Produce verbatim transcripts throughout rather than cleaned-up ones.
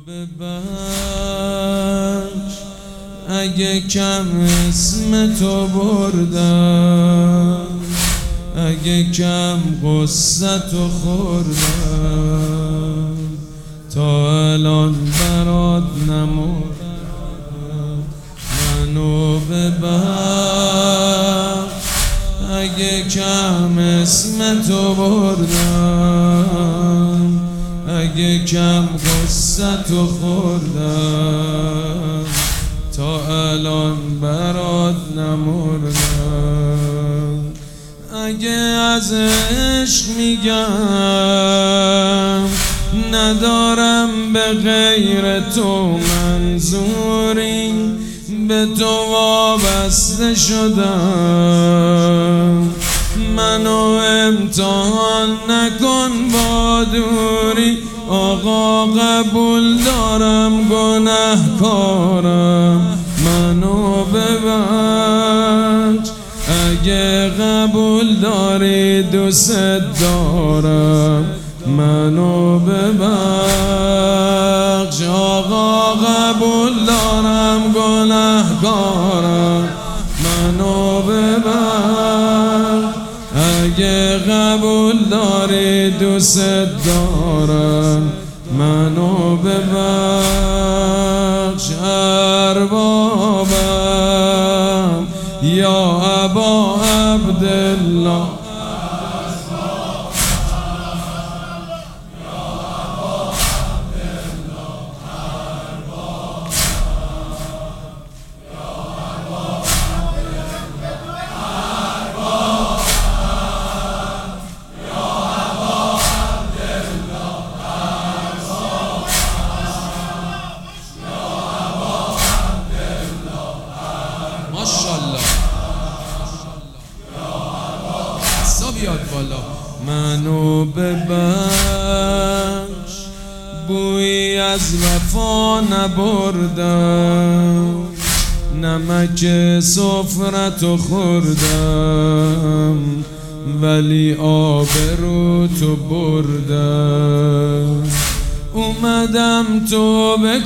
ببخش اگه کم اسم تو بردم، اگه کم قصه تو خوردم، تا الان برات نمردم. منو ببخش اگه کم اسم تو بردم، اگه کم قصه تو خوردم، تا الان برات نمردم. اگه از عشق میگم ندارم به غیر تو منظوری، به تو وابسته شدم. منو امتحان نکن با دوری، آقا قبول دارم گناهکارم. منو ببخش اگه قبول داری دوست دارم. منو ببخش آقا قبول دارم گناهکارم. منو ببخش اگه قبول داری دوست دارم. منو ببخش اربابم یا ابا عبدالله. ماشاءالله بیاد بالا. منو ببخش بویی از وفا نبردم، نمک سفرتو خوردم، ولی آبرو تو بردم. اومدم توبه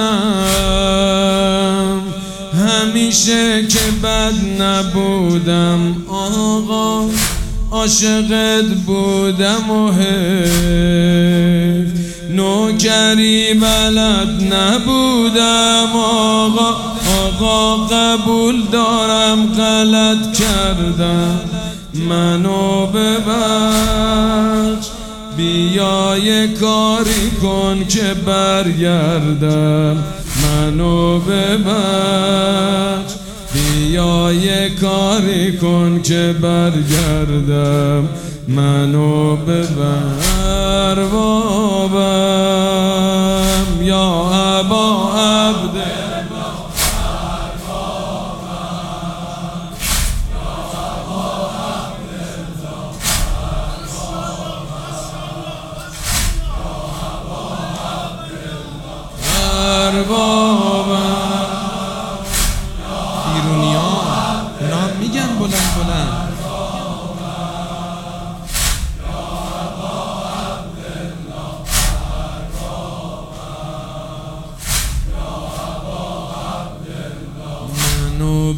کنم همیشه که بد نبودم. آقا عاشقت بودم و حیف نوکری بلد نبودم. آقا آقا قبول دارم غلط کردم. منو ببخش بیا یه کاری کن که برگردم. منو ببخش بیا یه کاری کن که برگردم. منو ببر بابم یا ابا عبدالله. ایرونی ها اونا میگن بلند بلند. منو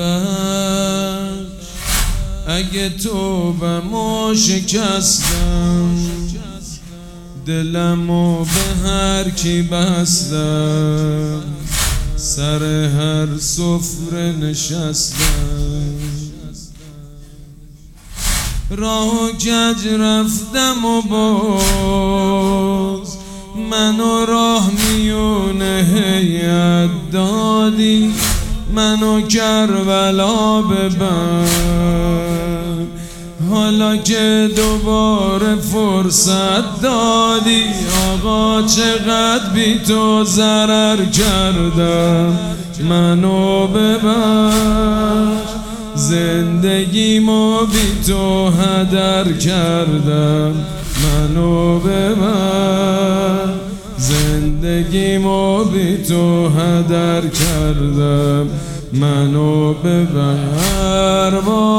ببخش اگه توبه‌مو شکستم، دلمو به هر کی بستم، سر هر سفره نشستم. راه و کج رفتم و باز منو راه میونه هیئت دادی. منو کربلا ببر حالا که دوباره فرصت دادی. آقا چقدر بی تو ضرر کردم. منو ببخش زندگیمو بی تو هدر کردم. منو ببخش زندگیمو بی تو هدر کردم. منو ببر